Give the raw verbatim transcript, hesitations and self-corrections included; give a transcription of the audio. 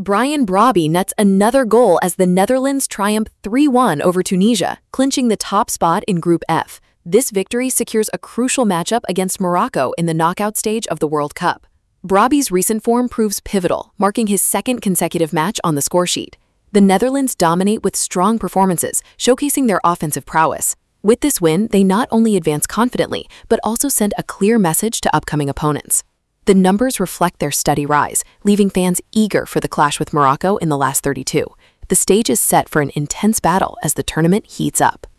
Brian Brobby nets another goal as the Netherlands triumph three one over Tunisia, clinching the top spot in Group F. This victory secures a crucial matchup against Morocco in the knockout stage of the World Cup. Brobby's recent form proves pivotal, marking his second consecutive match on the scoresheet. The Netherlands dominate with strong performances, showcasing their offensive prowess. With this win, they not only advance confidently, but also send a clear message to upcoming opponents. The numbers reflect their steady rise, leaving fans eager for the clash with Morocco in the last thirty-two. The stage is set for an intense battle as the tournament heats up.